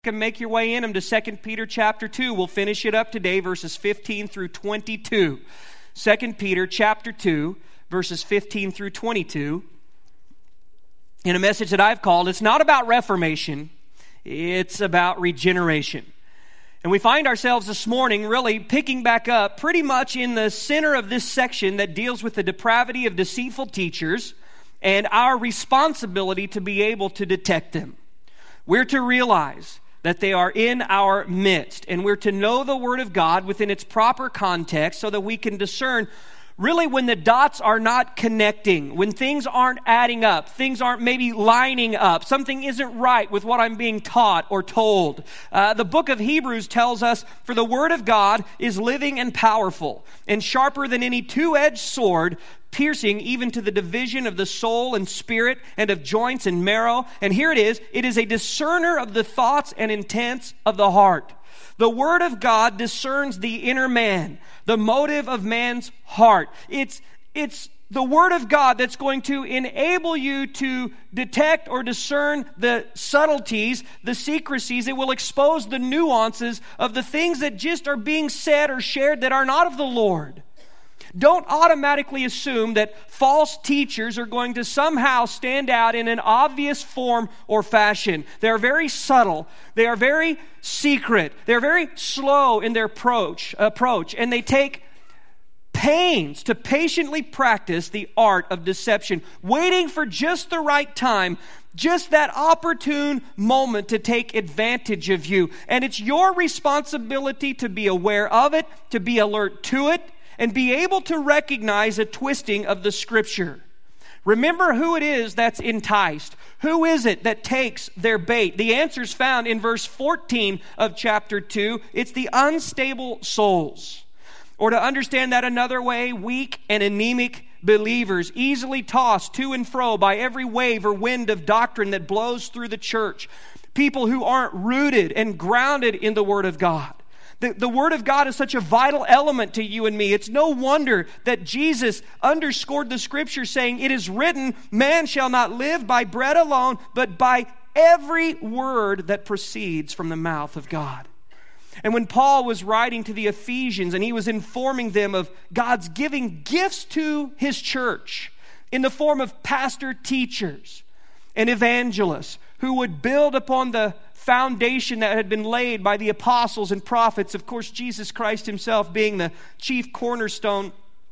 can make your way in them to 2 Peter chapter 2. We'll finish it up today, verses 15 through 22. 2 Peter chapter 2, verses 15 through 22. In a message that I've called, it's not about reformation, it's about regeneration. And we find ourselves this morning really picking back up pretty much in the center of this section that deals with the depravity of deceitful teachers and our responsibility to be able to detect them. We're to realize that they are in our midst, and we're to know the Word of God within its proper context so that we can discern really when the dots are not connecting, when things aren't adding up, things aren't maybe lining up, something isn't right with what I'm being taught or told. The book of Hebrews tells us, "For the Word of God is living and powerful, and sharper than any two-edged sword, piercing even to the division of the soul and spirit and of joints and marrow." And here it is a discerner of the thoughts and intents of the heart. The Word of God discerns the inner man, the motive of man's heart. It's the Word of God that's going to enable you to detect or discern the subtleties, the secrecies. It will expose the nuances of the things that just are being said or shared that are not of the Lord. Don't automatically assume that false teachers are going to somehow stand out in an obvious form or fashion. They're very subtle. They are very secret. They're very slow in their approach, and they take pains to patiently practice the art of deception, waiting for just the right time, just that opportune moment to take advantage of you. And it's your responsibility to be aware of it, to be alert to it, and be able to recognize a twisting of the Scripture. Remember who it is that's enticed. Who is it that takes their bait? The answer's found in verse 14 of chapter 2. It's the unstable souls. Or to understand that another way, weak and anemic believers, easily tossed to and fro by every wave or wind of doctrine that blows through the church. People who aren't rooted and grounded in the Word of God. The Word of God is such a vital element to you and me. It's no wonder that Jesus underscored the Scripture saying, "It is written, man shall not live by bread alone, but by every word that proceeds from the mouth of God." And when Paul was writing to the Ephesians and he was informing them of God's giving gifts to His church in the form of pastor teachers and evangelists who would build upon the foundation that had been laid by the apostles and prophets, of course, Jesus Christ Himself being the chief cornerstone.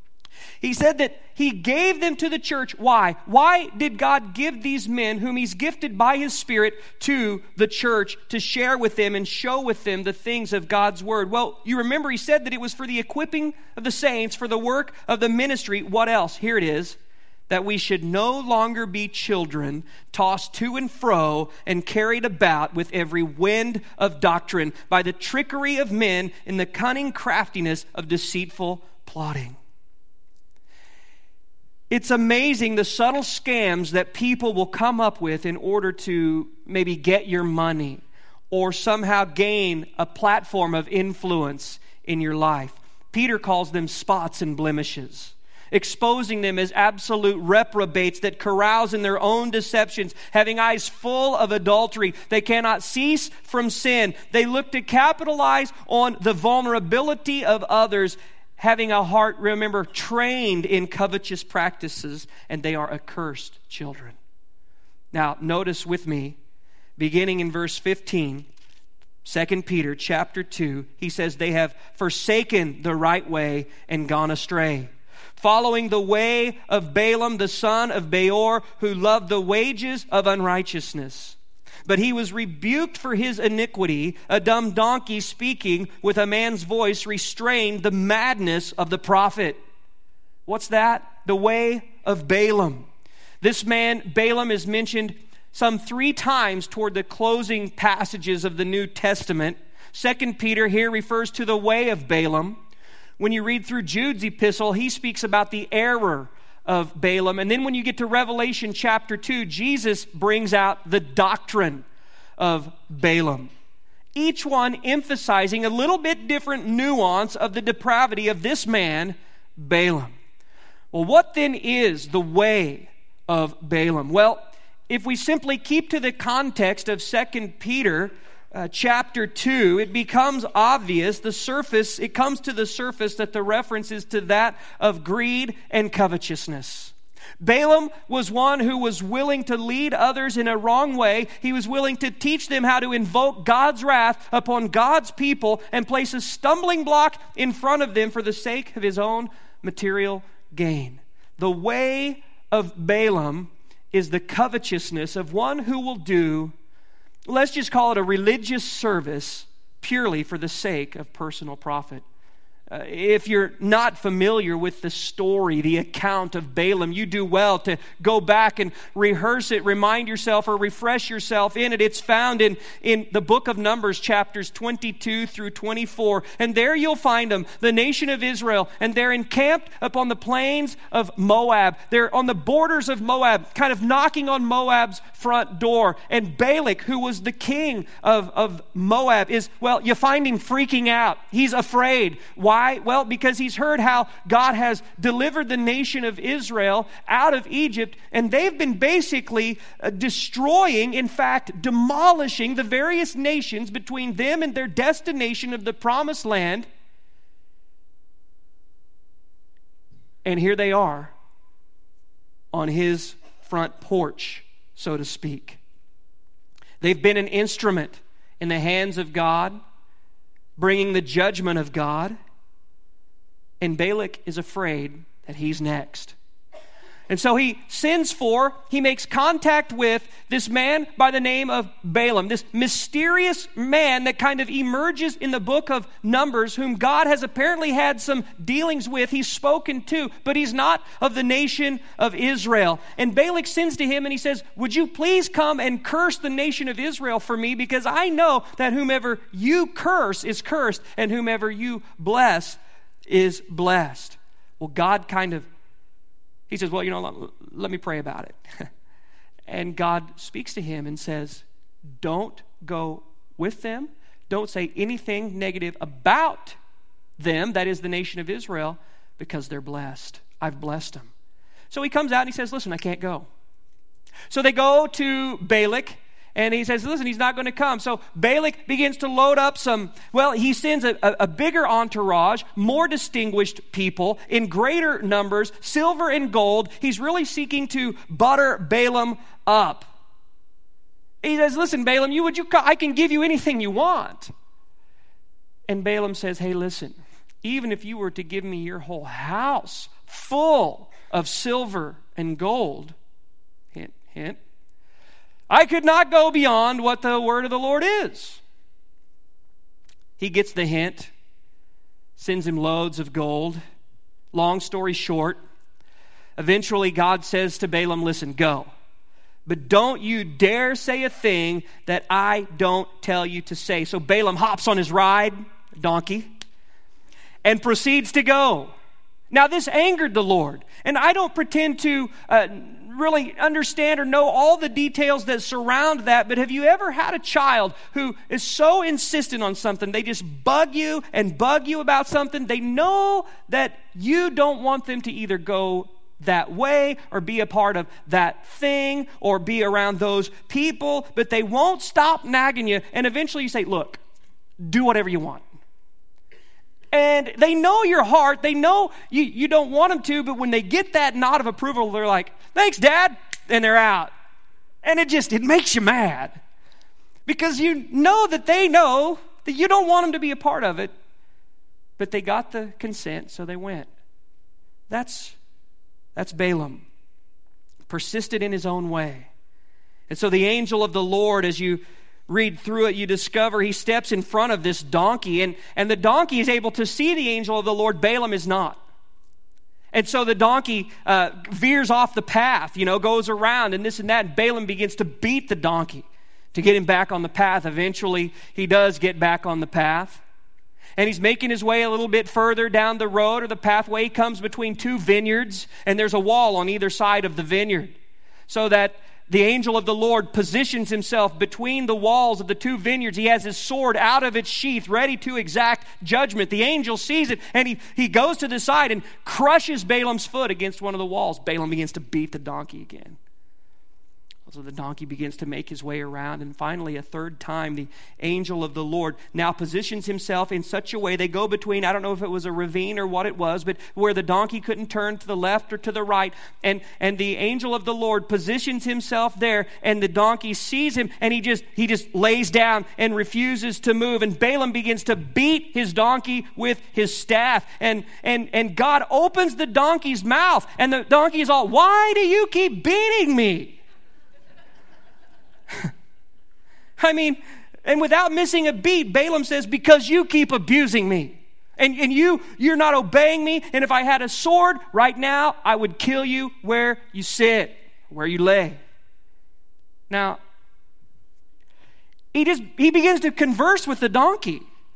He said that He gave them to the church. Why? Why did God give these men, whom He's gifted by His Spirit, to the church to share with them and show with them the things of God's Word? Well, you remember He said that it was for the equipping of the saints, for the work of the ministry. What else? Here it is. That we should no longer be children, tossed to and fro and carried about with every wind of doctrine by the trickery of men in the cunning craftiness of deceitful plotting. It's amazing the subtle scams that people will come up with in order to maybe get your money or somehow gain a platform of influence in your life. Peter calls them spots and blemishes, exposing them as absolute reprobates that carouse in their own deceptions, having eyes full of adultery. They cannot cease from sin. They look to capitalize on the vulnerability of others, having a heart, remember, trained in covetous practices, and they are accursed children. Now, notice with me, beginning in verse 15, 2 Peter chapter 2, he says, "They have forsaken the right way and gone astray, following the way of Balaam the son of Beor, who loved the wages of unrighteousness. But he was rebuked for his iniquity. A dumb donkey speaking with a man's voice restrained the madness of the prophet." What's that? The way of Balaam. This man, Balaam, is mentioned some 3 times toward the closing passages of the New Testament. 2 Peter here refers to the way of Balaam. When you read through Jude's epistle, he speaks about the error of Balaam. And then when you get to Revelation chapter 2, Jesus brings out the doctrine of Balaam. Each one emphasizing a little bit different nuance of the depravity of this man, Balaam. Well, what then is the way of Balaam? Well, if we simply keep to the context of 2 Peter, chapter 2, it becomes obvious, it comes to the surface that the reference is to that of greed and covetousness. Balaam was one who was willing to lead others in a wrong way. He was willing to teach them how to invoke God's wrath upon God's people and place a stumbling block in front of them for the sake of his own material gain. The way of Balaam is the covetousness of one who will do, let's just call it a religious service, purely for the sake of personal profit. If you're not familiar with the story, the account of Balaam, you do well to go back and rehearse it, remind yourself or refresh yourself in it. It's found in the book of Numbers, chapters 22 through 24. And there you'll find them, the nation of Israel. And they're encamped upon the plains of Moab. They're on the borders of Moab, kind of knocking on Moab's front door. And Balak, who was the king of Moab, you find him freaking out. He's afraid. Why? Well, because he's heard how God has delivered the nation of Israel out of Egypt, and they've been basically destroying, in fact, demolishing the various nations between them and their destination of the promised land. And here they are on his front porch, so to speak. They've been an instrument in the hands of God, bringing the judgment of God. And Balak is afraid that he's next. And so he makes contact with this man by the name of Balaam, this mysterious man that kind of emerges in the book of Numbers, whom God has apparently had some dealings with. He's spoken to, but he's not of the nation of Israel. And Balak sends to him and he says, would you please come and curse the nation of Israel for me? Because I know that whomever you curse is cursed, and whomever you bless is blessed. Well, God he says, let me pray about it. And God speaks to him and says, don't go with them. Don't say anything negative about them, that is the nation of Israel, because they're blessed. I've blessed them. So he comes out and he says, listen, I can't go. So they go to Balak, and he says, listen, he's not going to come. So Balak begins to load up he sends a bigger entourage, more distinguished people in greater numbers, silver and gold. He's really seeking to butter Balaam up. He says, listen, Balaam, I can give you anything you want. And Balaam says, hey, listen, even if you were to give me your whole house full of silver and gold, hint, hint, I could not go beyond what the word of the Lord is. He gets the hint, sends him loads of gold. Long story short, eventually God says to Balaam, listen, go. But don't you dare say a thing that I don't tell you to say. So Balaam hops on his donkey, and proceeds to go. Now this angered the Lord. And I don't pretend to really understand or know all the details that surround that, but have you ever had a child who is so insistent on something, they just bug you about something? They know that you don't want them to either go that way or be a part of that thing or be around those people, but they won't stop nagging you, and eventually you say, look, do whatever you want. And they know your heart. They know you don't want them to, but when they get that nod of approval, they're like, thanks, Dad, and they're out. And it makes you mad. Because you know that they know that you don't want them to be a part of it, but they got the consent, so they went. That's Balaam. Persisted in his own way. And so the angel of the Lord, as you read through it, you discover he steps in front of this donkey, and the donkey is able to see the angel of the Lord. Balaam is not. And so the donkey veers off the path, goes around and this and that, and Balaam begins to beat the donkey to get him back on the path. Eventually, he does get back on the path. And he's making his way a little bit further down the road or the pathway. He comes between two vineyards, and there's a wall on either side of the vineyard, so that the angel of the Lord positions himself between the walls of the two vineyards. He has his sword out of its sheath, ready to exact judgment. The angel sees it, and he goes to the side and crushes Balaam's foot against one of the walls. Balaam begins to beat the donkey again. So the donkey begins to make his way around, and finally, a third time, the angel of the Lord now positions himself in such a way, they go between, I don't know if it was a ravine or what it was, but where the donkey couldn't turn to the left or to the right, and the angel of the Lord positions himself there, and the donkey sees him, and he just lays down and refuses to move, and Balaam begins to beat his donkey with his staff, and God opens the donkey's mouth, and the donkey is all, "Why do you keep beating me?" I mean, and without missing a beat, Balaam says, "Because you keep abusing me. And you're not obeying me. And if I had a sword right now, I would kill you where you sit, where you lay." Now, he begins to converse with the donkey.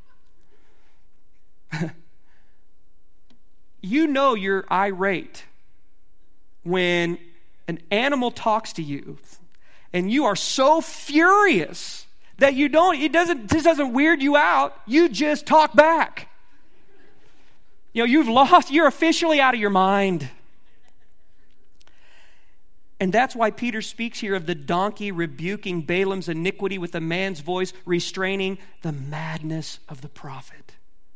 You know you're irate when an animal talks to you and you are so furious that this doesn't weird you out. You just talk back. You're officially out of your mind. And that's why Peter speaks here of the donkey rebuking Balaam's iniquity with a man's voice, restraining the madness of the prophet.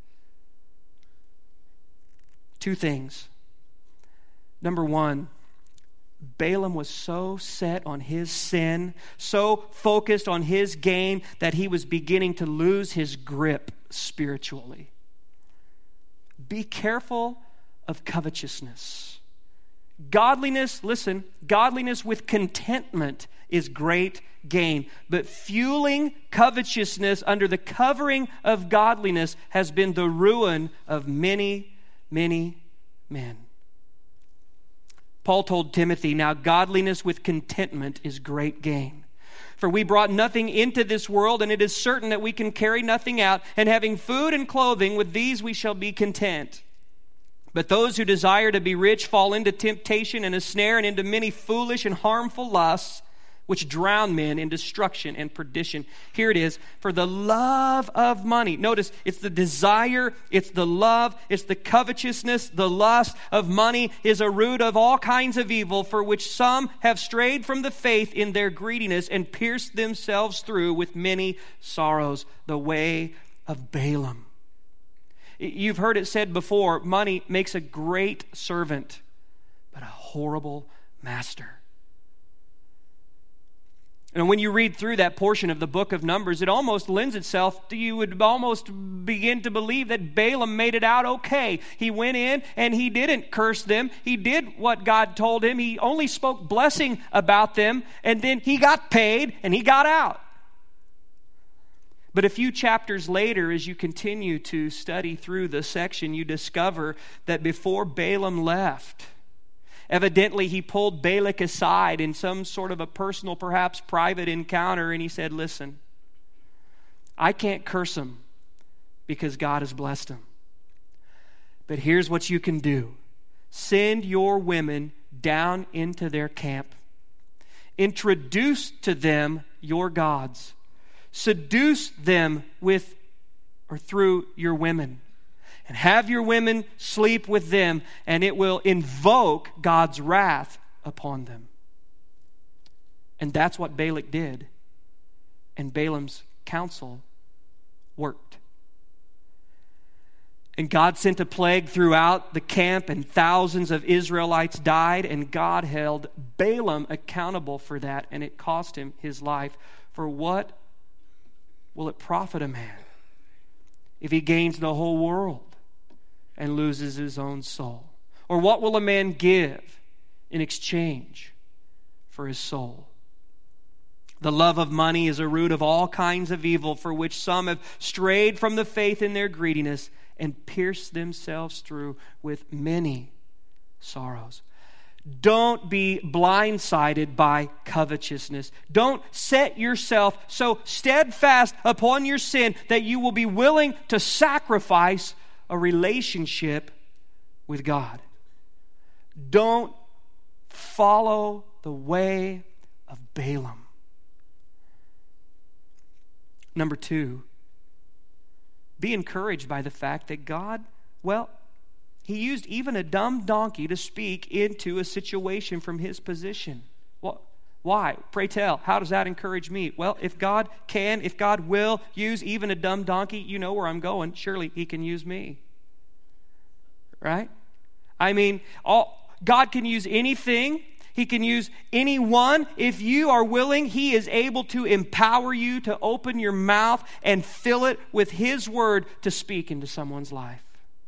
Two things. Number one, Balaam was so set on his sin, so focused on his gain, that he was beginning to lose his grip spiritually. Be careful of covetousness. Godliness with contentment is great gain. But fueling covetousness under the covering of godliness has been the ruin of many, many men. Paul told Timothy, "Now godliness with contentment is great gain. For we brought nothing into this world, and it is certain that we can carry nothing out. And having food and clothing, with these we shall be content. But those who desire to be rich fall into temptation and a snare, and into many foolish and harmful lusts, which drown men in destruction and perdition." Here it is. For the love of money. Notice, it's the desire, it's the love, it's the covetousness, the lust of money is a root of all kinds of evil, for which some have strayed from the faith in their greediness and pierced themselves through with many sorrows. The way of Balaam. You've heard it said before, money makes a great servant, but a horrible master. And when you read through that portion of the book of Numbers, it almost lends itself to, you would almost begin to believe that Balaam made it out okay. He went in and he didn't curse them. He did what God told him. He only spoke blessing about them, and then he got paid and he got out. But a few chapters later, as you continue to study through the section, you discover that before Balaam left, evidently, he pulled Balak aside in some sort of a personal, perhaps private encounter, and he said, "Listen, I can't curse him because God has blessed him. But here's what you can do. Send your women down into their camp. Introduce to them your gods. Seduce them with or through your women. And have your women sleep with them, and it will invoke God's wrath upon them." And that's what Balak did. And Balaam's counsel worked. And God sent a plague throughout the camp, and thousands of Israelites died, and God held Balaam accountable for that, and it cost him his life. For what will it profit a man if he gains the whole world and loses his own soul? Or what will a man give in exchange for his soul? The love of money is a root of all kinds of evil, for which some have strayed from the faith in their greediness and pierced themselves through with many sorrows. Don't be blindsided by covetousness. Don't set yourself so steadfast upon your sin that you will be willing to sacrifice a relationship with God. Don't follow the way of Balaam. Number two, be encouraged by the fact that God, He used even a dumb donkey to speak into a situation from his position. Well, Why? Pray tell. How does that encourage me? Well, if God can, if God will use even a dumb donkey, you know where I'm going. Surely He can use me. Right? I mean, God can use anything. He can use anyone. If you are willing, He is able to empower you to open your mouth and fill it with His word to speak into someone's life.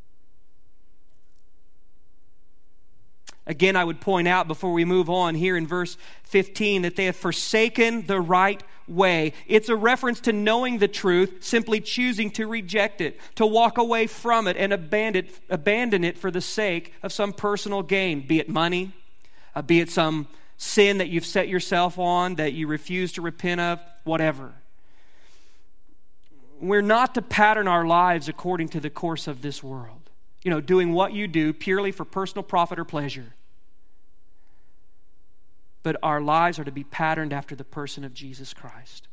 Again, I would point out before we move on here in verse 15 that they have forsaken the right way. It's a reference to knowing the truth, simply choosing to reject it, to walk away from it and abandon it for the sake of some personal gain, be it money, be it some sin that you've set yourself on that you refuse to repent of, whatever. We're not to pattern our lives according to the course of this world. Doing what you do purely for personal profit or pleasure. But our lives are to be patterned after the person of Jesus Christ.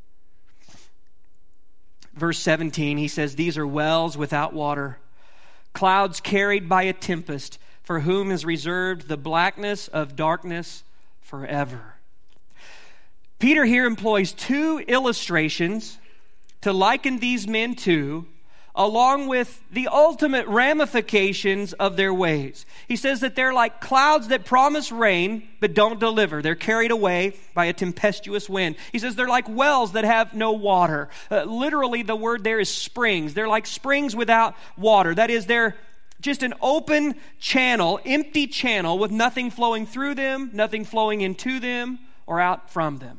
Verse 17, he says, "These are wells without water, clouds carried by a tempest, for whom is reserved the blackness of darkness forever." Peter here employs two illustrations to liken these men to, along with the ultimate ramifications of their ways. He says that they're like clouds that promise rain but don't deliver. They're carried away by a tempestuous wind. He says they're like wells that have no water. Literally, the word there is springs. They're like springs without water. That is, they're just an open channel, empty channel with nothing flowing through them, nothing flowing into them or out from them.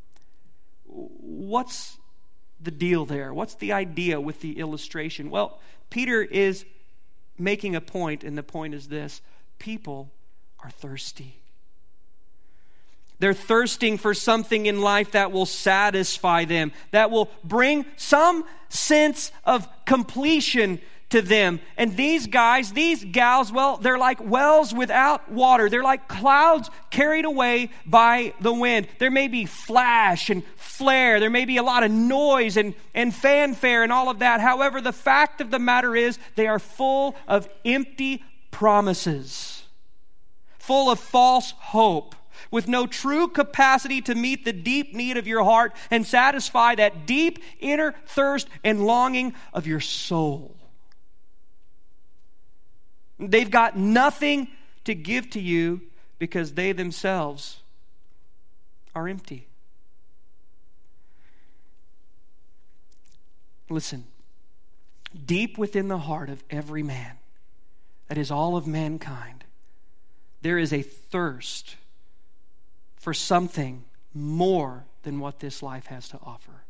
What's the deal there? What's the idea with the illustration? Well, Peter is making a point, and the point is this: people are thirsty. They're thirsting for something in life that will satisfy them, that will bring some sense of completion to them. And these guys, these gals, well, they're like wells without water. They're like clouds carried away by the wind. There may be flash and flare. There may be a lot of noise and fanfare and all of that. However, the fact of the matter is they are full of empty promises, full of false hope, with no true capacity to meet the deep need of your heart and satisfy that deep inner thirst and longing of your soul. They've got nothing to give to you because they themselves are empty. Listen, deep within the heart of every man, that is all of mankind, there is a thirst for something more than what this life has to offer.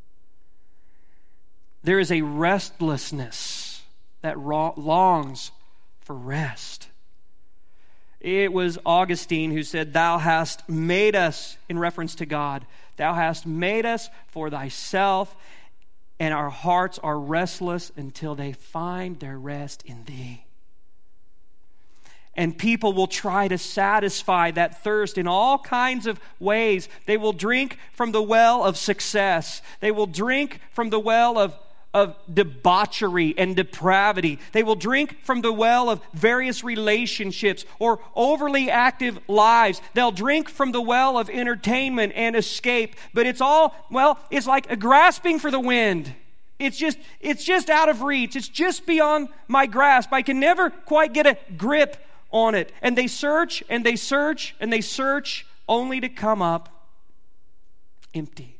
There is a restlessness that longs for rest. It was Augustine who said, "Thou hast made us," in reference to God, "Thou hast made us for Thyself, and our hearts are restless until they find their rest in Thee." And people will try to satisfy that thirst in all kinds of ways. They will drink from the well of success. They will drink from the well of debauchery and depravity. They will drink from the well of various relationships or overly active lives. They'll drink from the well of entertainment and escape. But it's all, well, it's like a grasping for the wind. It's just out of reach. It's just beyond my grasp. I can never quite get a grip on it. And they search and they search and they search only to come up empty.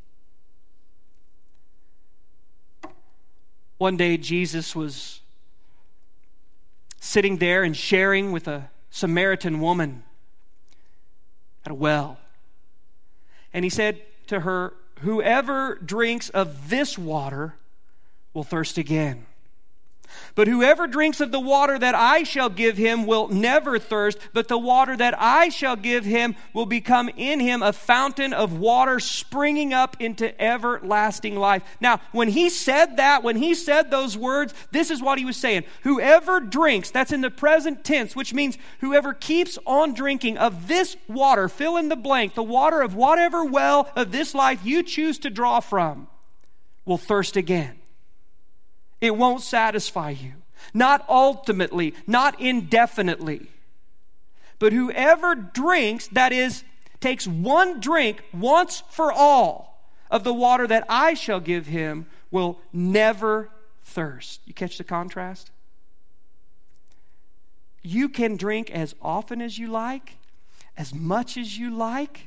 One day, Jesus was sitting there and sharing with a Samaritan woman at a well. And He said to her, "Whoever drinks of this water will thirst again. But whoever drinks of the water that I shall give him will never thirst, but the water that I shall give him will become in him a fountain of water springing up into everlasting life." Now, when He said that, when He said those words, this is what He was saying. Whoever drinks, that's in the present tense, which means whoever keeps on drinking of this water, fill in the blank, the water of whatever well of this life you choose to draw from, will thirst again. It won't satisfy you. Not ultimately, not indefinitely. But whoever drinks, that is, takes one drink once for all of the water that I shall give him will never thirst. You catch the contrast? You can drink as often as you like, as much as you like,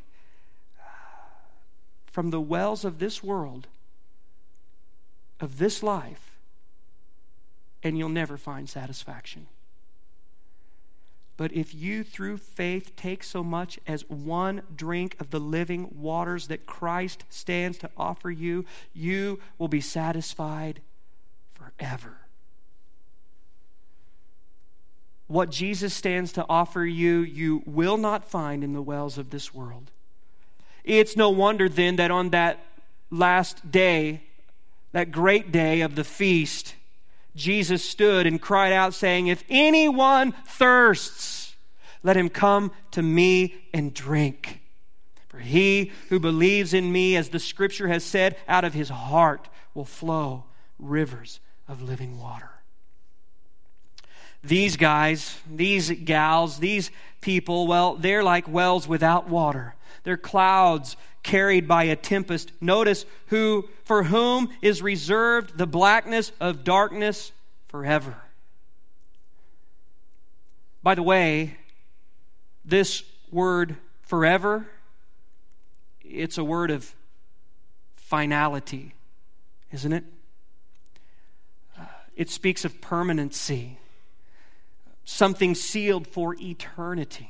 from the wells of this world, of this life, and you'll never find satisfaction. But if you, through faith, take so much as one drink of the living waters that Christ stands to offer you, you will be satisfied forever. What Jesus stands to offer you, you will not find in the wells of this world. It's no wonder then that on that last day, that great day of the feast, Jesus stood and cried out saying, "If anyone thirsts, let him come to me and drink. For he who believes in me, as the Scripture has said, out of his heart will flow rivers of living water." These guys, these gals, these people, well, they're like wells without water. They're clouds carried by a tempest. Notice for whom is reserved the blackness of darkness forever. By the way, this word forever, it's a word of finality, isn't it? It speaks of permanency, something sealed for eternity.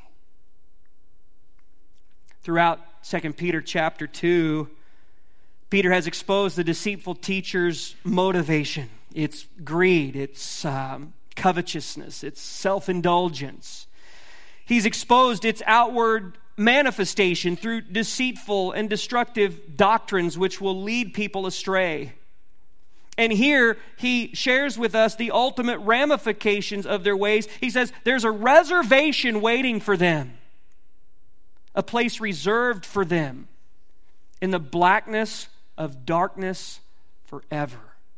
Throughout 2 Peter chapter 2, Peter has exposed the deceitful teacher's motivation. It's greed, it's covetousness, it's self-indulgence. He's exposed its outward manifestation through deceitful and destructive doctrines which will lead people astray. And here he shares with us the ultimate ramifications of their ways. He says there's a reservation waiting for them, a place reserved for them in the blackness of darkness forever.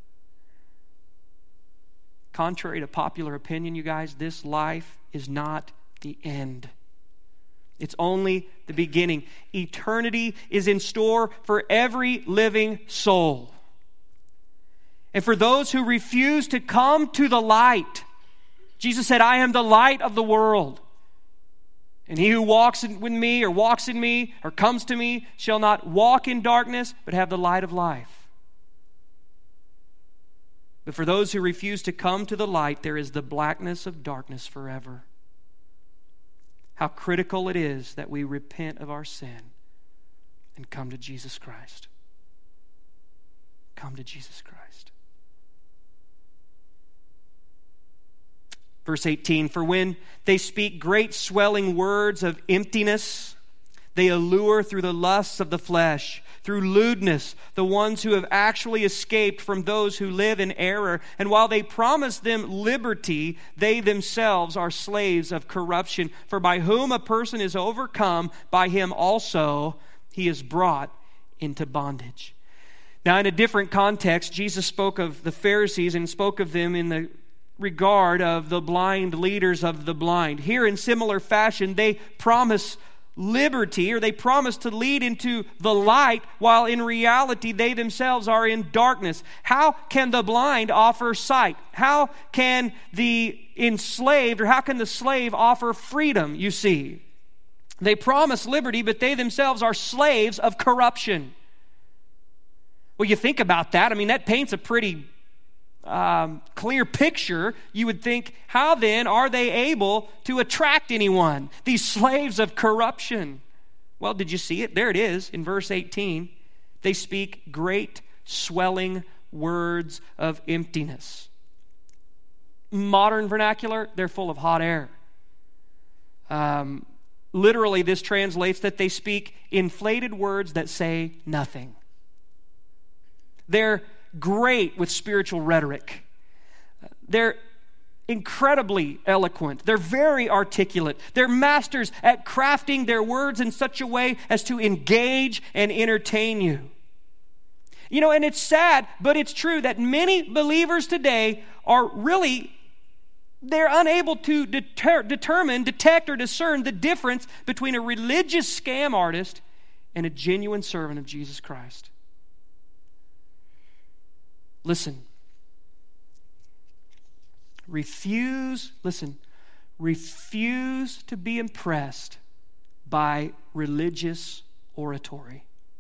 Contrary to popular opinion, you guys, this life is not the end. It's only the beginning. Eternity is in store for every living soul. And for those who refuse to come to the light, Jesus said, "I am the light of the world. And he who walks with me or walks in me or comes to me shall not walk in darkness, but have the light of life." But for those who refuse to come to the light, there is the blackness of darkness forever. How critical it is that we repent of our sin and come to Jesus Christ. Come to Jesus Christ. Verse 18, "For when they speak great swelling words of emptiness, they allure through the lusts of the flesh, through lewdness, the ones who have actually escaped from those who live in error. And while they promise them liberty, they themselves are slaves of corruption. For by whom a person is overcome, by him also he is brought into bondage." Now, in a different context, Jesus spoke of the Pharisees and spoke of them in the regard of the blind leaders of the blind. Here, in similar fashion, they promise liberty, or they promise to lead into the light, while in reality they themselves are in darkness. How can the blind offer sight? How can the enslaved, or how can the slave offer freedom, you see? They promise liberty, but they themselves are slaves of corruption. Well, you think about that. I mean, that paints a pretty clear picture. You would think, how then are they able to attract anyone? These slaves of corruption. Well, did you see it? There it is in verse 18. They speak great swelling words of emptiness. Modern vernacular, they're full of hot air. Literally, this translates that they speak inflated words that say nothing. They're great with spiritual rhetoric. They're incredibly eloquent. They're very articulate. They're masters at crafting their words in such a way as to engage and entertain you. You know, and it's sad, but it's true that many believers today are really they're unable to determine, detect, or discern the difference between a religious scam artist and a genuine servant of Jesus Christ. Listen. Refuse to be impressed by religious oratory.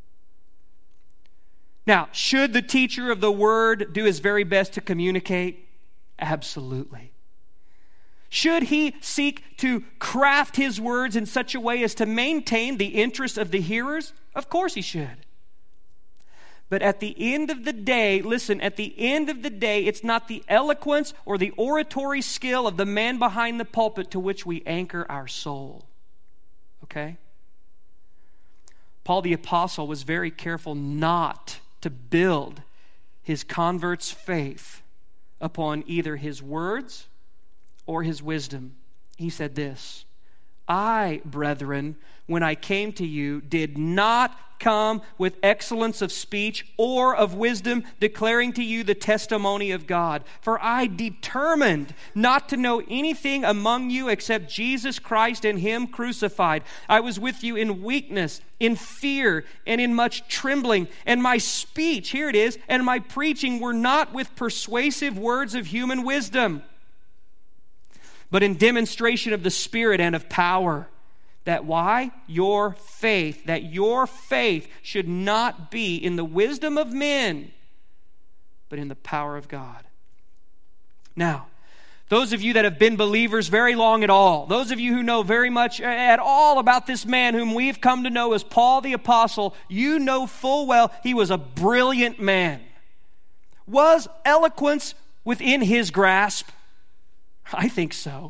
Now, should the teacher of the word do his very best to communicate? Absolutely. Should he seek to craft his words in such a way as to maintain the interest of the hearers? Of course he should. But at the end of the day, listen, at the end of the day, it's not the eloquence or the oratory skill of the man behind the pulpit to which we anchor our soul. Okay? Paul the Apostle was very careful not to build his converts' faith upon either his words or his wisdom. He said this, I, brethren, when I came to you, did not come with excellence of speech or of wisdom, declaring to you the testimony of God. For I determined not to know anything among you except Jesus Christ and Him crucified. I was with you in weakness, in fear, and in much trembling. And my speech, here it is, and my preaching were not with persuasive words of human wisdom, but in demonstration of the Spirit and of power. That why? Your faith should not be in the wisdom of men, but in the power of God. Now, those of you that have been believers very long at all, those of you who know very much at all about this man whom we've come to know as Paul the Apostle, you know full well he was a brilliant man. Was eloquence within his grasp? I think so.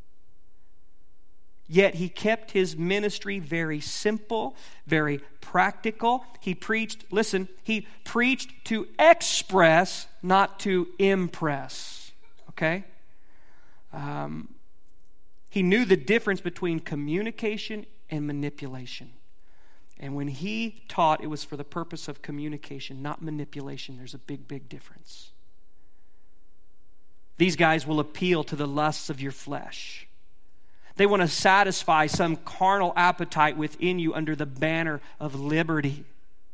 Yet he kept his ministry very simple, very practical. He preached to express, not to impress. Okay? He knew the difference between communication and manipulation. And when he taught, it was for the purpose of communication, not manipulation. There's a big, big difference. These guys will appeal to the lusts of your flesh. They want to satisfy some carnal appetite within you under the banner of liberty.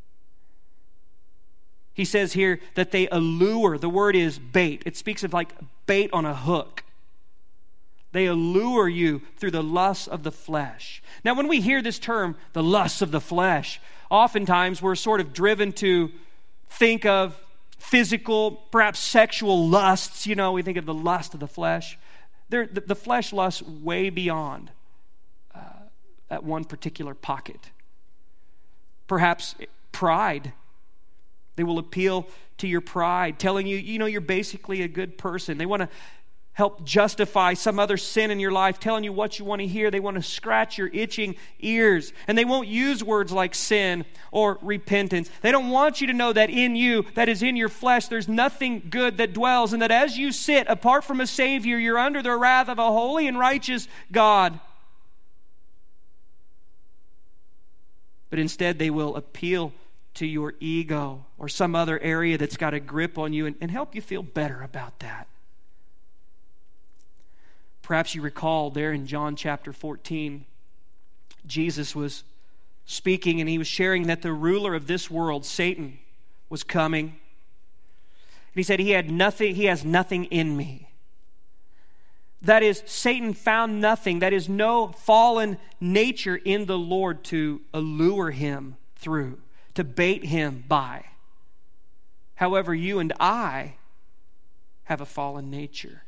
He says here that they allure. The word is bait. It speaks of like bait on a hook. They allure you through the lusts of the flesh. Now, when we hear this term, the lusts of the flesh, oftentimes we're sort of driven to think of physical, perhaps sexual lusts. You know, we think of the lust of the flesh. The flesh lusts way beyond that one particular pocket. Perhaps pride. They will appeal to your pride, telling you, you're basically a good person. They want to help justify some other sin in your life, telling you what you want to hear. They want to scratch your itching ears. And they won't use words like sin or repentance. They don't want you to know that in you, that is in your flesh, there's nothing good that dwells, and that as you sit apart from a Savior, you're under the wrath of a holy and righteous God. But instead, they will appeal to your ego or some other area that's got a grip on you and help you feel better about that. Perhaps you recall there in John chapter 14, Jesus was speaking and he was sharing that the ruler of this world, Satan, was coming. And he said, he has nothing in me. That is, Satan found nothing. That is, no fallen nature in the Lord to allure him through, to bait him by. However, you and I have a fallen nature.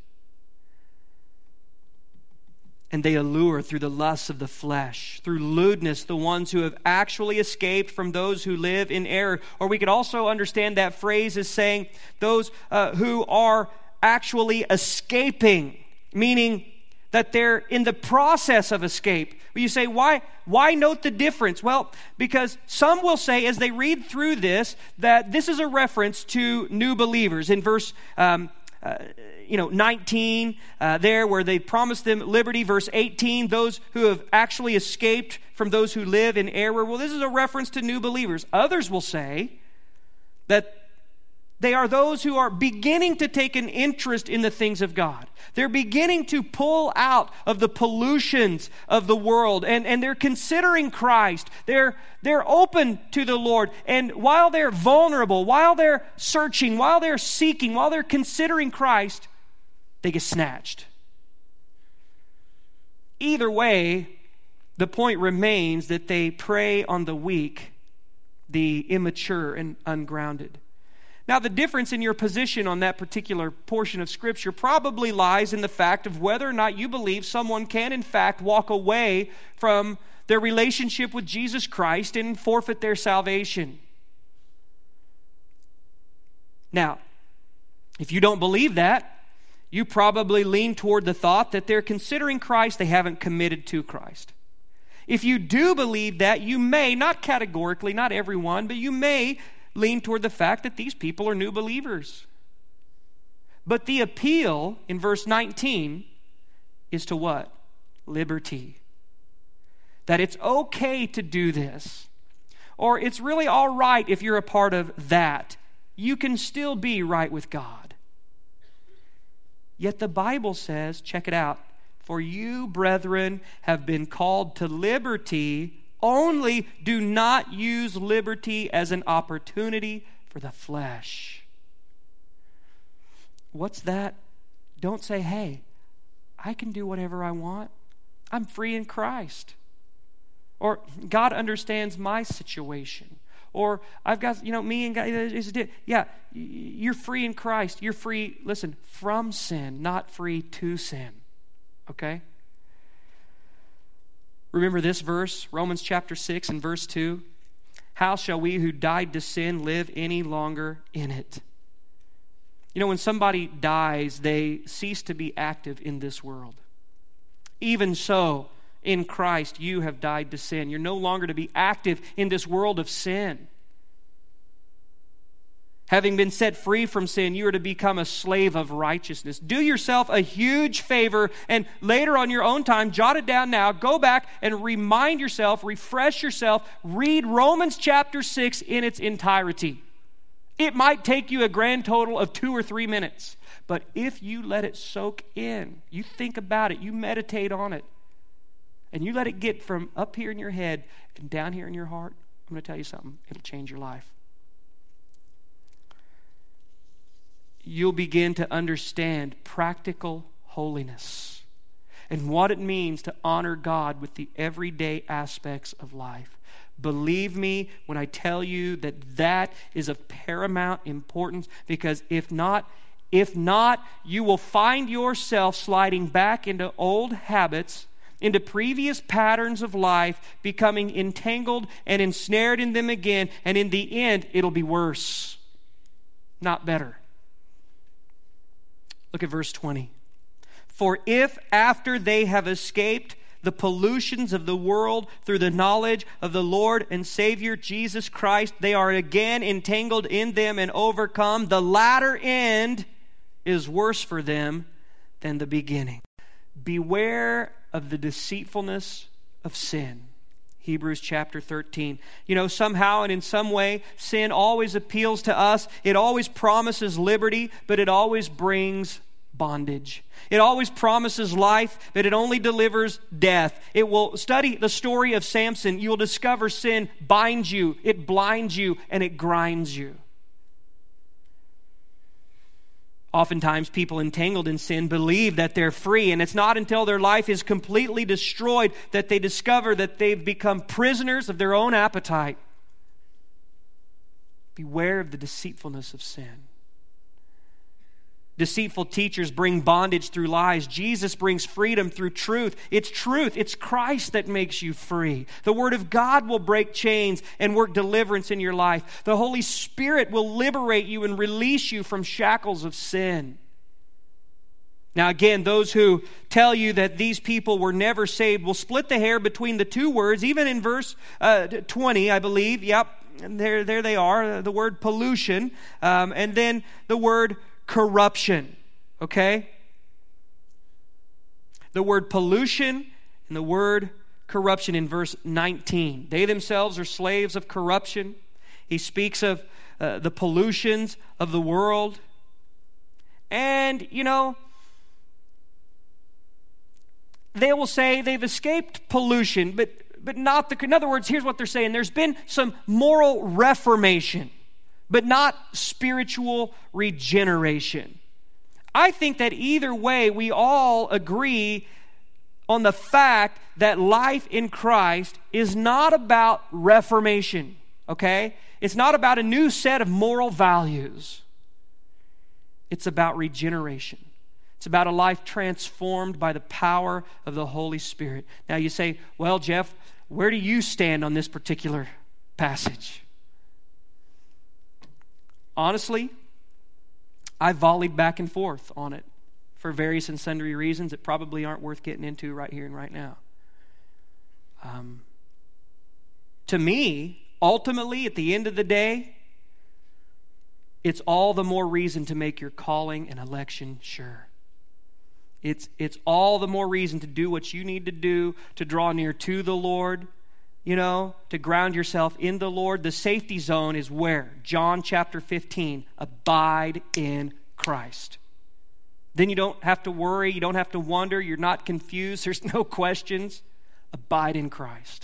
And they allure through the lusts of the flesh, through lewdness, the ones who have actually escaped from those who live in error. Or we could also understand that phrase as saying those who are actually escaping, meaning that they're in the process of escape. You say, why note the difference? Well, because some will say as they read through this that this is a reference to new believers. In verse 19 there where they promised them liberty. Verse 18, those who have actually escaped from those who live in error. Well, this is a reference to new believers. Others will say that They are those who are beginning to take an interest in the things of God. They're beginning to pull out of the pollutions of the world, and they're considering Christ. They're open to the Lord. And while they're vulnerable, while they're searching, while they're seeking, while they're considering Christ, they get snatched. Either way, the point remains that they prey on the weak, the immature and ungrounded. Now, the difference in your position on that particular portion of Scripture probably lies in the fact of whether or not you believe someone can, in fact, walk away from their relationship with Jesus Christ and forfeit their salvation. Now, if you don't believe that, you probably lean toward the thought that they're considering Christ, they haven't committed to Christ. If you do believe that, you may, not categorically, not everyone, but you may lean toward the fact that these people are new believers. But the appeal in verse 19 is to what? Liberty. That it's okay to do this. Or it's really all right if you're a part of that. You can still be right with God. Yet the Bible says, check it out, for you, brethren, have been called to liberty. Only do not use liberty as an opportunity for the flesh. What's that? Don't say, hey, I can do whatever I want. I'm free in Christ. Or God understands my situation. Or I've got, me and God. Yeah, you're free in Christ. You're free, listen, from sin, not free to sin. Okay? Remember this verse, Romans chapter 6 and verse 2. How shall we who died to sin live any longer in it? When somebody dies, they cease to be active in this world. Even so, in Christ, you have died to sin. You're no longer to be active in this world of sin. Having been set free from sin, you are to become a slave of righteousness. Do yourself a huge favor, and later on your own time, jot it down now, go back and remind yourself, refresh yourself, read Romans chapter 6 in its entirety. It might take you a grand total of 2 or 3 minutes, but if you let it soak in, you think about it, you meditate on it, and you let it get from up here in your head and down here in your heart, I'm going to tell you something, it'll change your life. You'll begin to understand practical holiness and what it means to honor God with the everyday aspects of life. Believe me when I tell you that is of paramount importance, because if not, you will find yourself sliding back into old habits, into previous patterns of life, becoming entangled and ensnared in them again, and in the end, it'll be worse, not better. Look at verse 20. For if after they have escaped the pollutions of the world through the knowledge of the Lord and Savior Jesus Christ, they are again entangled in them and overcome, the latter end is worse for them than the beginning. Beware of the deceitfulness of sin. Hebrews chapter 13. Somehow and in some way, sin always appeals to us. It always promises liberty, but it always brings bondage. It always promises life, but it only delivers death. It will study the story of Samson. You will discover sin binds you, it blinds you, and it grinds you. Oftentimes, people entangled in sin believe that they're free, and it's not until their life is completely destroyed that they discover that they've become prisoners of their own appetite. Beware of the deceitfulness of sin. Deceitful teachers bring bondage through lies. Jesus brings freedom through truth. It's Christ that makes you free. The Word of God will break chains and work deliverance in your life. The Holy Spirit will liberate you and release you from shackles of sin. Now again, those who tell you that these people were never saved will split the hair between the two words, even in verse 20, I believe. Yep, there they are, the word pollution, and then the word corruption, okay? The word pollution and the word corruption in verse 19. They themselves are slaves of corruption. He speaks of the pollutions of the world. And, they will say they've escaped pollution, but not in other words, here's what they're saying. There's been some moral reformation, but not spiritual regeneration. I think that either way, we all agree on the fact that life in Christ is not about reformation, okay? It's not about a new set of moral values. It's about regeneration. It's about a life transformed by the power of the Holy Spirit. Now you say, well, Jeff, where do you stand on this particular passage? Honestly, I volleyed back and forth on it for various and sundry reasons that probably aren't worth getting into right here and right now. To me, ultimately, at the end of the day, it's all the more reason to make your calling and election sure. It's all the more reason to do what you need to do to draw near to the Lord, to ground yourself in the Lord. The safety zone is where? John chapter 15, abide in Christ. Then you don't have to worry, you don't have to wonder, you're not confused, there's no questions. Abide in Christ.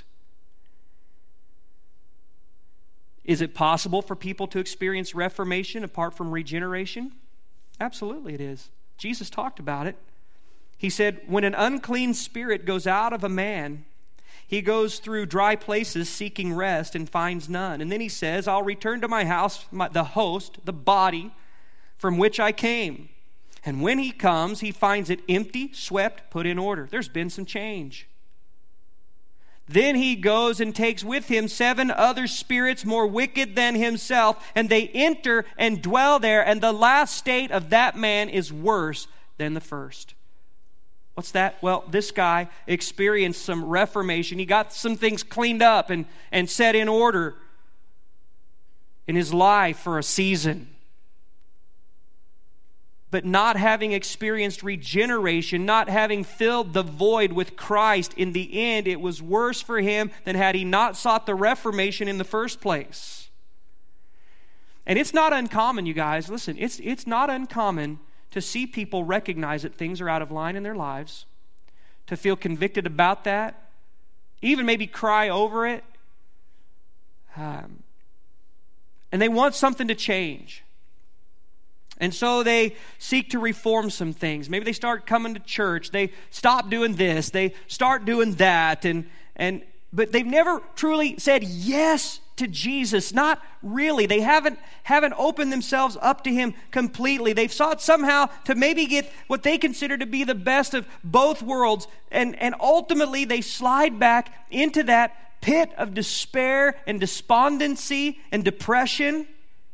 Is it possible for people to experience reformation apart from regeneration? Absolutely it is. Jesus talked about it. He said, when an unclean spirit goes out of a man, he goes through dry places seeking rest and finds none. And then he says, I'll return to my house, the host, the body from which I came. And when he comes, he finds it empty, swept, put in order. There's been some change. Then he goes and takes with him 7 other spirits more wicked than himself, and they enter and dwell there, and the last state of that man is worse than the first. What's that? Well, this guy experienced some reformation. He got some things cleaned up and set in order in his life for a season. But not having experienced regeneration, not having filled the void with Christ, in the end, it was worse for him than had he not sought the reformation in the first place. And it's not uncommon, you guys. Listen, it's not uncommon to see people recognize that things are out of line in their lives, to feel convicted about that, even maybe cry over it. And they want something to change. And so they seek to reform some things. Maybe they start coming to church. They stop doing this. They start doing that. But they've never truly said yes to Jesus. Not really. They haven't opened themselves up to Him completely. They've sought somehow to maybe get what they consider to be the best of both worlds. And ultimately they slide back into that pit of despair and despondency and depression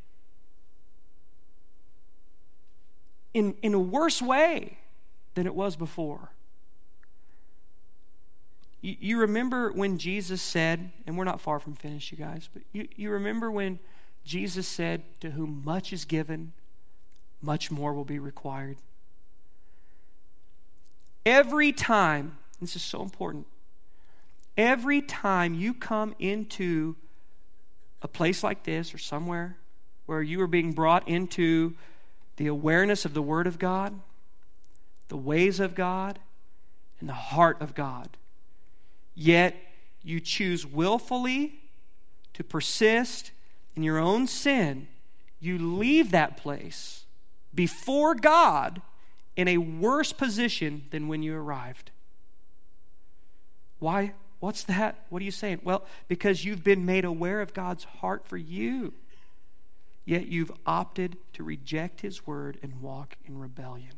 in a worse way than it was before. You remember when Jesus said, and we're not far from finished, you guys, but you remember when Jesus said, to whom much is given, much more will be required. Every time, this is so important, every time you come into a place like this or somewhere where you are being brought into the awareness of the Word of God, the ways of God, and the heart of God, yet you choose willfully to persist in your own sin, you leave that place before God in a worse position than when you arrived. Why? What's that? What are you saying? Well, because you've been made aware of God's heart for you, yet you've opted to reject His word and walk in rebellion.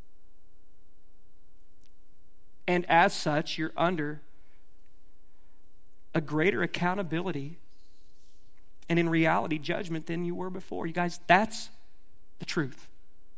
And as such, you're under a greater accountability and in reality judgment than you were before. You guys, that's the truth.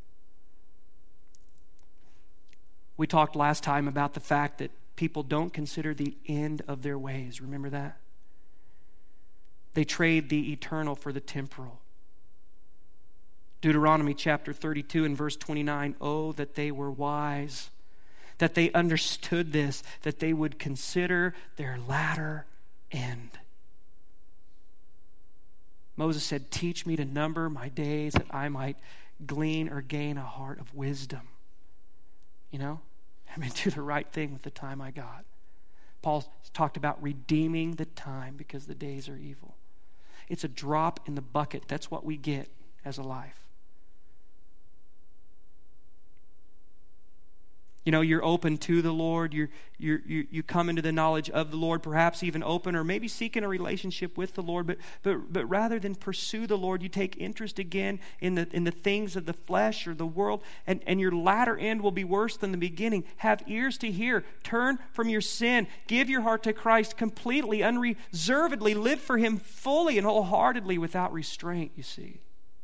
We talked last time about the fact that people don't consider the end of their ways. Remember that? They trade the eternal for the temporal. Deuteronomy chapter 32 and verse 29, oh, that they were wise, that they understood this, that they would consider their latter end. Moses said, teach me to number my days that I might glean or gain a heart of wisdom. You know, do the right thing with the time I got. Paul talked about redeeming the time because the days are evil. It's a drop in the bucket. That's what we get as a life. You know, you're open to the Lord. You come into the knowledge of the Lord, perhaps even open or maybe seeking a relationship with the Lord. But rather than pursue the Lord, you take interest again in the things of the flesh or the world, and your latter end will be worse than the beginning. Have ears to hear. Turn from your sin. Give your heart to Christ completely, unreservedly. Live for Him fully and wholeheartedly without restraint, you see.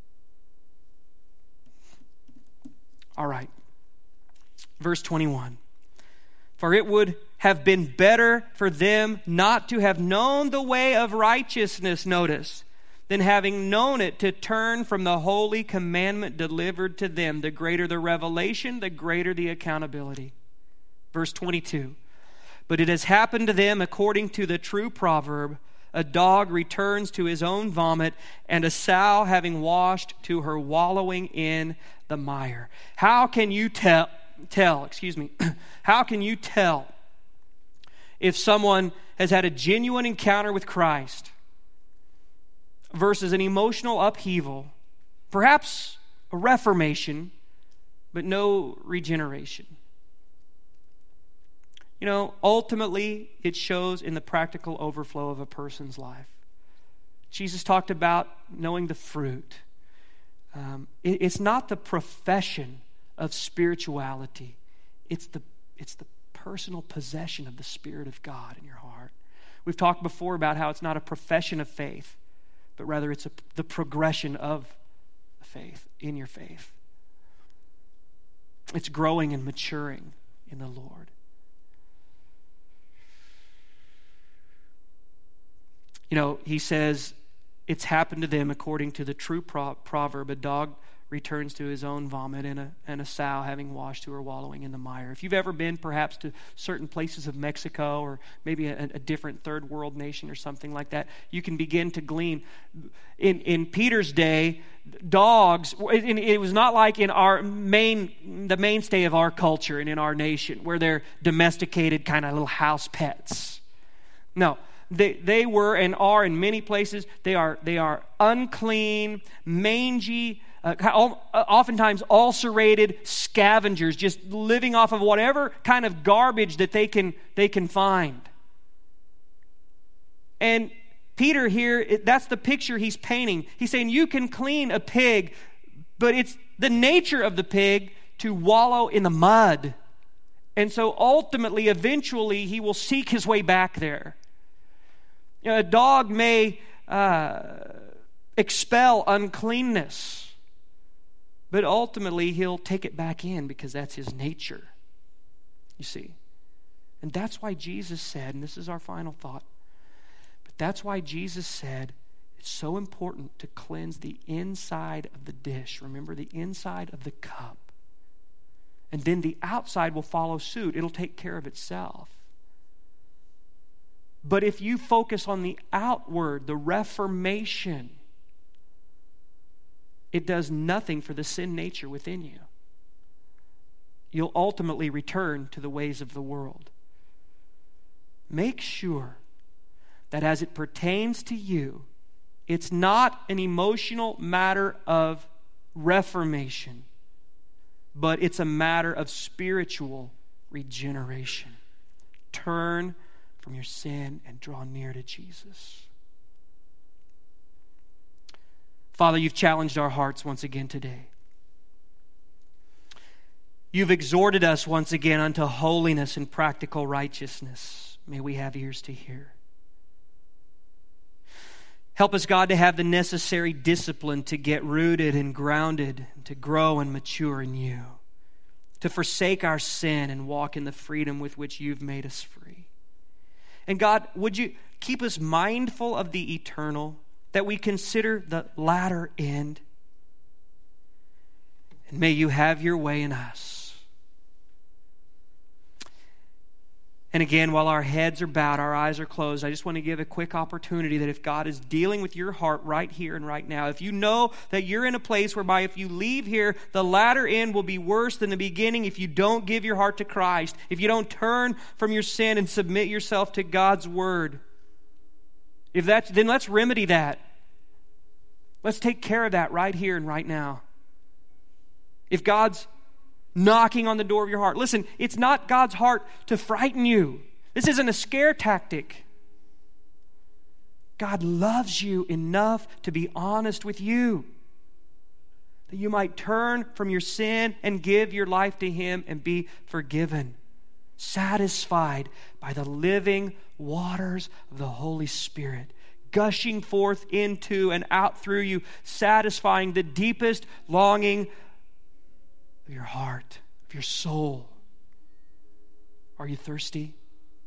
All right. Verse 21, for it would have been better for them not to have known the way of righteousness, notice, than having known it to turn from the holy commandment delivered to them. The greater the revelation, the greater the accountability. Verse 22, but it has happened to them according to the true proverb, a dog returns to his own vomit, and a sow having washed to her wallowing in the mire. How can you tell how can you tell if someone has had a genuine encounter with Christ versus an emotional upheaval, perhaps a reformation, but no regeneration? You know, ultimately, it shows in the practical overflow of a person's life. Jesus talked about knowing the fruit. It's not the profession of spirituality. It's the personal possession of the Spirit of God in your heart. We've talked before about how it's not a profession of faith, but rather it's the progression of faith, in your faith. It's growing and maturing in the Lord. You know, he says, it's happened to them according to the true proverb, a dog returns to his own vomit, and a sow having washed to her wallowing in the mire. If you've ever been perhaps to certain places of Mexico or maybe a different third world nation or something like that, you can begin to glean. In Peter's day, dogs, it was not like in the mainstay of our culture and in our nation where they're domesticated kind of little house pets. No. They were and are in many places. They are unclean, mangy, oftentimes ulcerated scavengers, just living off of whatever kind of garbage that they can find. And Peter here, that's the picture he's painting. He's saying you can clean a pig, but it's the nature of the pig to wallow in the mud. And so ultimately, eventually, he will seek his way back there. You know, a dog may expel uncleanness, but ultimately he'll take it back in because that's his nature, you see. And that's why Jesus said, and this is our final thought, but that's why Jesus said it's so important to cleanse the inside of the dish. Remember, the inside of the cup. And then the outside will follow suit. It'll take care of itself. But if you focus on the outward, the reformation, it does nothing for the sin nature within you. You'll ultimately return to the ways of the world. Make sure that as it pertains to you, it's not an emotional matter of reformation, but it's a matter of spiritual regeneration. Turn from your sin and draw near to Jesus. Father, you've challenged our hearts once again today. You've exhorted us once again unto holiness and practical righteousness. May we have ears to hear. Help us, God, to have the necessary discipline to get rooted and grounded, to grow and mature in you, to forsake our sin and walk in the freedom with which you've made us free. And God, would you keep us mindful of the eternal, that we consider the latter end? And may you have your way in us. And again, while our heads are bowed, our eyes are closed, I just want to give a quick opportunity that if God is dealing with your heart right here and right now, if you know that you're in a place whereby if you leave here, the latter end will be worse than the beginning if you don't give your heart to Christ, if you don't turn from your sin and submit yourself to God's Word, then let's remedy that. Let's take care of that right here and right now. If God's knocking on the door of your heart. Listen, it's not God's heart to frighten you. This isn't a scare tactic. God loves you enough to be honest with you, that you might turn from your sin and give your life to Him and be forgiven, satisfied by the living waters of the Holy Spirit, gushing forth into and out through you, satisfying the deepest longing of your heart, of your soul. Are you thirsty?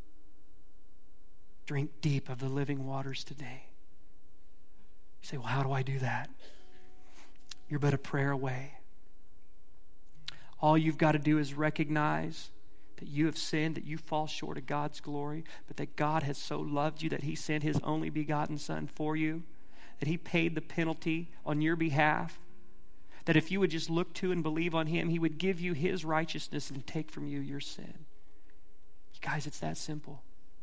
Drink deep of the living waters today. You say, well, how do I do that? You're but a prayer away. All you've got to do is recognize that you have sinned, that you fall short of God's glory, but that God has so loved you that He sent His only begotten Son for you, that He paid the penalty on your behalf, that if you would just look to and believe on Him, He would give you His righteousness and take from you your sin. You guys, it's that simple.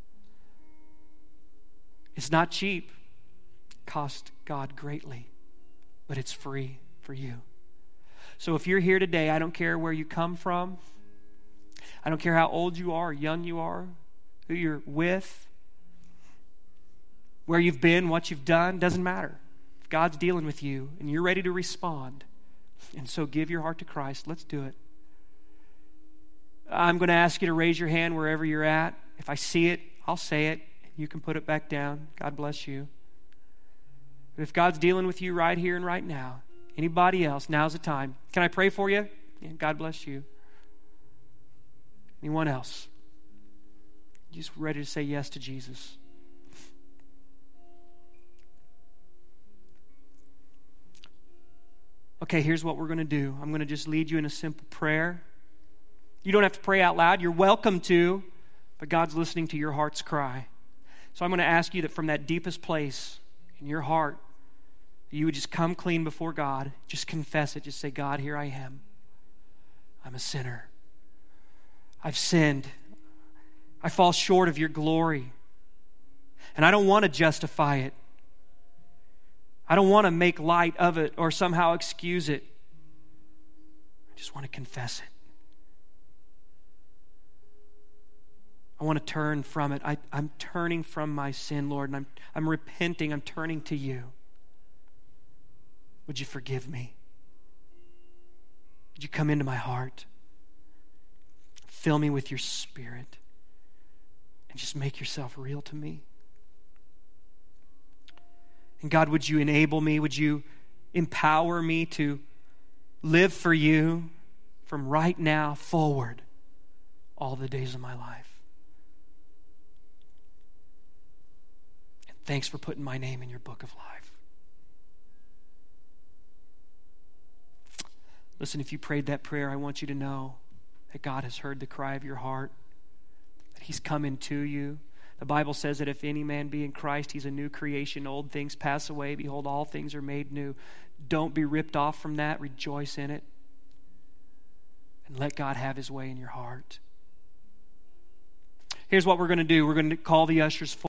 It's not cheap. It cost God greatly, but it's free for you. So if you're here today, I don't care where you come from. I don't care how old you are or young you are, who you're with, where you've been, what you've done, doesn't matter. If God's dealing with you and you're ready to respond, and so give your heart to Christ, let's do it. I'm going to ask you to raise your hand wherever you're at. If I see it, I'll say it. You can put it back down. God bless you. But if God's dealing with you right here and right now, anybody else, now's the time. Can I pray for you? Yeah, God bless you. Anyone else? Just ready to say yes to Jesus? Okay, here's what we're going to do. I'm going to just lead you in a simple prayer. You don't have to pray out loud. You're welcome to, but God's listening to your heart's cry. So I'm going to ask you that from that deepest place in your heart, you would just come clean before God. Just confess it. Just say, God, here I am. I'm a sinner. I've sinned. I fall short of your glory. And I don't want to justify it. I don't want to make light of it or somehow excuse it. I just want to confess it. I want to turn from it. I'm turning from my sin, Lord, and I'm repenting. I'm turning to you. Would you forgive me? Would you come into my heart? Fill me with your Spirit and just make yourself real to me. And God, would you enable me? Would you empower me to live for you from right now forward all the days of my life? And thanks for putting my name in your book of life. Listen, if you prayed that prayer, I want you to know that God has heard the cry of your heart, that He's come into you. The Bible says that if any man be in Christ, he's a new creation. Old things pass away. Behold, all things are made new. Don't be ripped off from that. Rejoice in it. And let God have His way in your heart. Here's what we're going to do. We're going to call the ushers forward.